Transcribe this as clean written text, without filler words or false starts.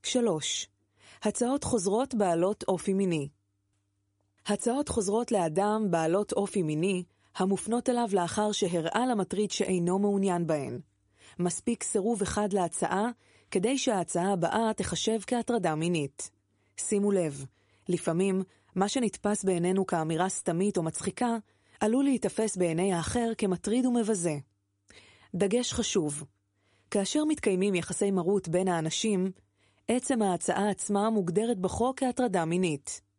3. הצעות חוזרות בעלות אופי מיני. הצעות חוזרות לאדם בעלות אופי מיני, המופנות אליו לאחר שהראה למטריד שאינו מעוניין בהן. מספיק סירוב אחד להצעה, כדי שההצעה הבאה תחשב כהטרדה מינית. שימו לב, לפעמים מה שנתפס בעינינו כאמירה סתמית או מצחיקה, עלול להתאפס בעיני האחר כמטריד ומבזה. דגש חשוב. כאשר מתקיימים יחסי מרות בין האנשים, עצם ההצעה עצמה מוגדרת בחוק כהטרדה מינית.